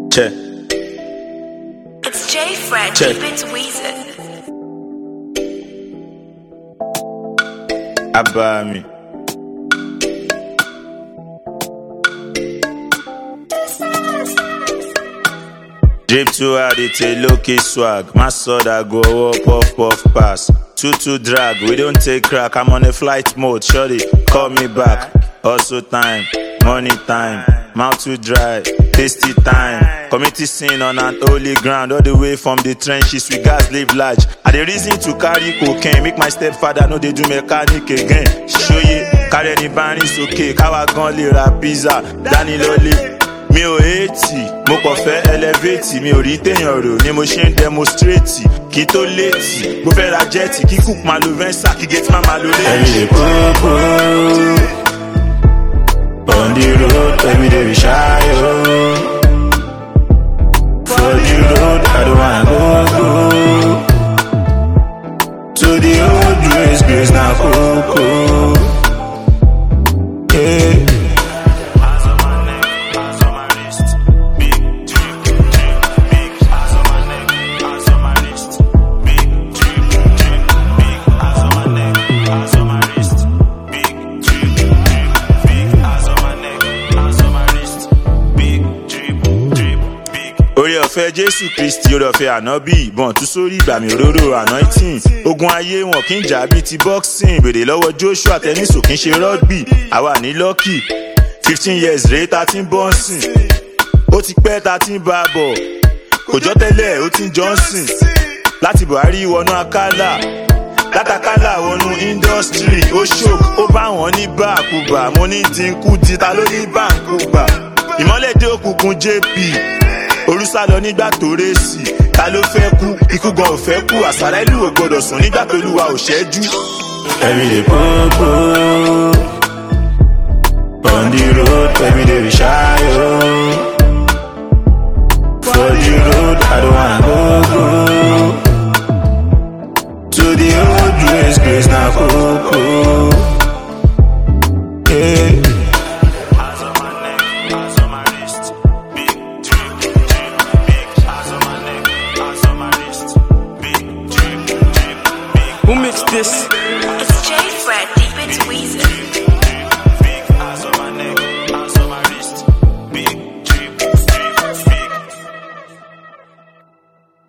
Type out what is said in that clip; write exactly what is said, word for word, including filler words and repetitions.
Check. It's J Fred, Check. deep into Weezer. Abami. Drip too hard, it's a low-key swag. My soda go up, puff, puff, pass. Two two drag, we don't take crack. I'm on a flight mode, shorty, call me back. Also time, money time, mouth too dry, tasty time. Committee scene on an holy ground, all the way from the trenches. We gas live large. I the reason to carry cocaine, make my stepfather know they do mechanic again. Show you, carry the band is okay. Kawa gun li ra pizza, Danny Loli. Mi ò hate, mo kàn fẹ́ elevate. Mi ò rí téèyàn rò ni mo ṣe ń demonstrate. Kí tó létí, mo fẹ́ ra jẹ́ẹ̀tì. Kí cook máa lo Venza, kí gate máa máa lo létí. Every day kókó, on the road, every day we shy, oh. For the road, I don't wanna go, go. To the old grace, grace now kókó. Yeah. Orí ọ̀fẹ́ Jésù Kristi, orí ọ̀fẹ́ ànábì, ìbọn tú sórí ìgbà mi òróró anointing. Ogun ayé wọn kì í jà bíi ti boxing. Bèrè lọ́wọ́ Joshua tennis ò kì í ṣe rugby. Àwa ní lucky, fifteen years rèé ta ti ń bọ́nsìn. Ó ti pẹ́ ta ti ń bá a bọ̀. Kòjọ́ tẹ́lẹ̀ ó ti ń Johnson. Láti Buhari wọnú Akálà. Látàkálà wọnú industry. Ó ṣòk, ó bá wọn ní báàkúbà. Mo ní dínkù di ta ló ní báàkúbà. Ìmọ́lẹ̀ dé òkùnkùn J P. Orúsá lọ nígbà tó rèsì, ta ló fẹ́ kú, ikú gan ò fẹ́ kú, àsàrà ìlú ò gbọdọ̀ sùn nígbà tó lùwà ò ṣẹ́jú. Everyday kókó, on the road, everyday we shy, oh. For the road, I don't wanna go, go. To the old grace, grace now kókó. Yeah. Who mixed this? It's J Fred, deep into Weezer.